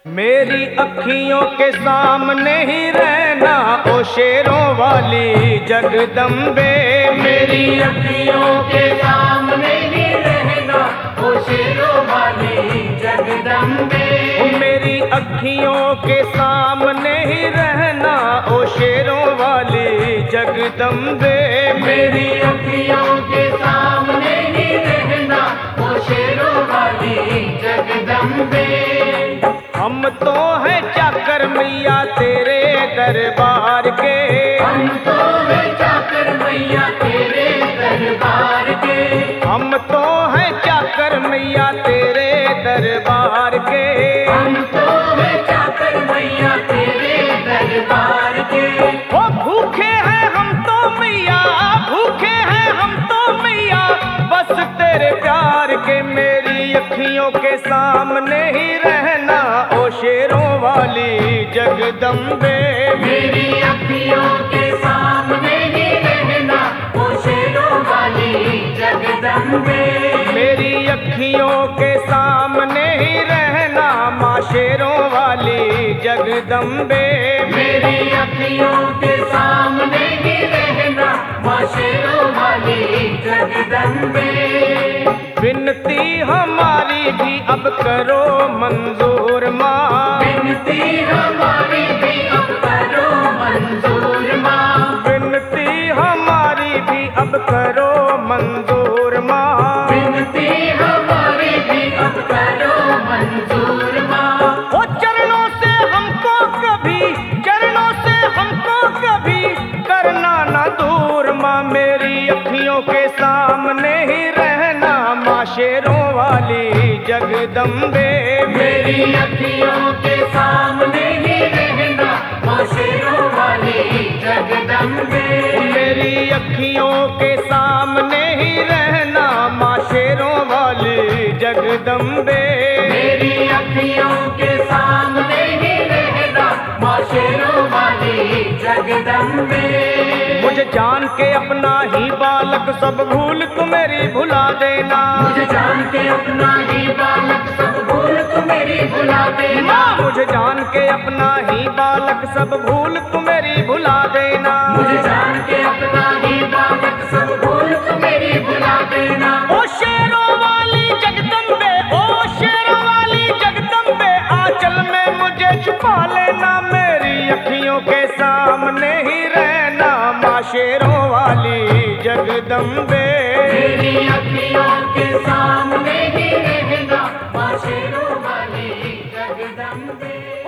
मेरी अखियों के सामने ही रहना ओ शेरों वाली जगदम्बे। मेरी अखियों के सामने ही रहना ओ शेरों वाली जगदम्बे। मेरी अखियों के सामने ही रहना ओ शेरों वाली जगदम्बे। मेरी अखियों के सामने ही रहना ओ शेरों वाली जगदम्बे। हम तो हैं चाकर मैया तेरे दरबार के। हम तो हैं चाकर मैया तेरे दरबार के। हम तो हैं चाकर मैया तेरे दरबार के। हम तो हैं चाकर मैया तेरे दरबार के। ओ भूखे हैं हम तो मैया, भूखे हैं हम तो मैया बस तेरे प्यार के। मेरी अखियों के सामने ही रहना ओ शेरों वाली जगदम्बे। मेरी अखियों के सामने ही रहना ओ शेरों वाली जगदम्बे। मेरी अखियों के सामने ही रहना माँ शेरों वाली जगदम्बे। मेरी अखियों के सामने ही रहना माँ शेरों वाली जगदम्बे। विनती हमारी भी अब करो मंजूर माँ। विनती हमारी भी अब करो मंजूर माँ। विनती हमारी भी अब करो मंजूर माँ। विनती हमारी भी अब करो मंजूर माँ। ओ चरणों से हमको कभी, चरणों से हमको कभी करना ना दूर माँ। मेरी अखियों के सामने ही रहना माँ शेरों वाली जगदम्बे। मेरी अखियों के सामने ही रहना माँ शेरों वाली जगदम्बे। मेरी अखियों के सामने ही रहना माँ शेरों वाली जगदम्बे। मेरी अखियों के सामने ही रहना माँ शेरों वाली जगदम्बे। मुझे जान के अपना ही बालक सब भूल तू मेरी भुला देना। मुझे जान के अपना ही बालक सब भूल तू मेरी भुला देना। माँ मुझे जान के अपना ही बालक सब भूल तू मेरी भुला देना। मुझे जान के अपना ही बालक सब भूल तू मेरी भुला देना। ओ शेरों वाली जगदम्बे, ओ शेरों वाली जगदम्बे आंचल में मुझे छुपा लेना। मेरी अखियों के सामने ही रहना माँ शेरों वाली जगदम्बे। मेरी अखियों के सामने ही रहना माँ शेरों वाली जगदम्बे।